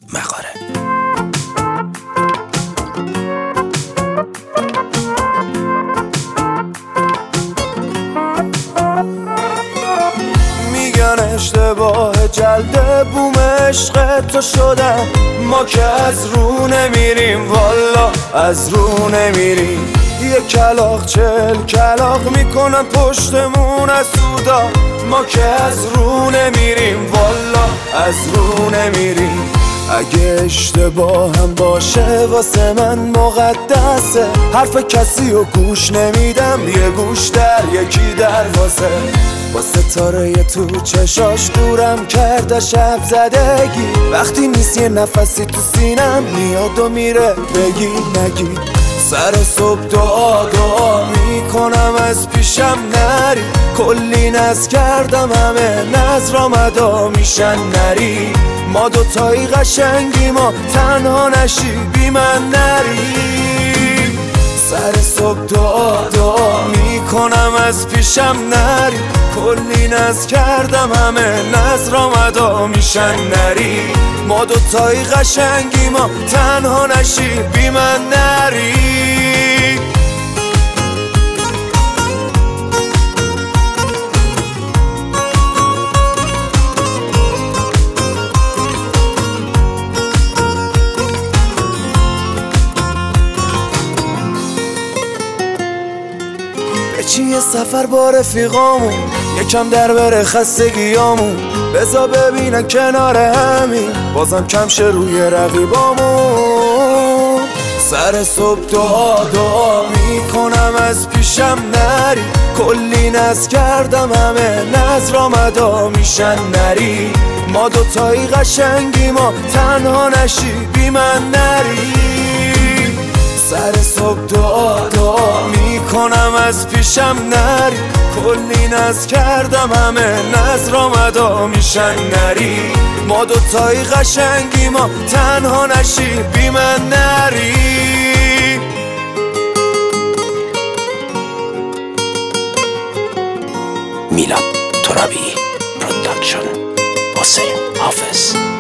مغاره. میگن اشتباه جلده بوم عشق تو شدم، ما که از رو نمیریم، والا از رو نمیریم. یه کلاغ 40 کلاغ میکنن پشتمون از سودا، ما که از رو نمیریم، والا از رو نمیریم. اگه اشتباه هم باشه واسه من مقدسه، حرف کسی رو گوش نمیدم، یه گوش در یکی دروازه. با ستاره تو چشاش دورم کرده شب زدگی، وقتی نیست یه نفسی تو سینم میاد و میره بگی نگی. سر صبح دعا میکنم از پیشم نری، کلی نز کردم همه نظر مدا میشن نری. ما دوتایی قشنگی، ما تنها نشی بی من نری. سر صبح دعا میکنم از پیشم نری، کلی نز کردم همه نظر مدا میشن نری. ما دوتایی قشنگی، ما تنها نشی بی من نری. چی یه سفر با رفیقامون، یکم در بره خستگیامون، بذار ببینن کنار همین بازم کم شه روی رقیبامون. سر صبح دعا میکنم از پیشم نری، کلی نز کردم همه نظر مدا میشن نری. ما دوتایی قشنگی، ما تنها نشی بی من نری. سر صبح دعا میکنم از پیشم نری، کلی نز کردم همه نظر مدا میشن نری. ما دوتایی قشنگی، ما تنها نشی بی من نری. میلاد ترابی پروداکشن، حسین حافظ.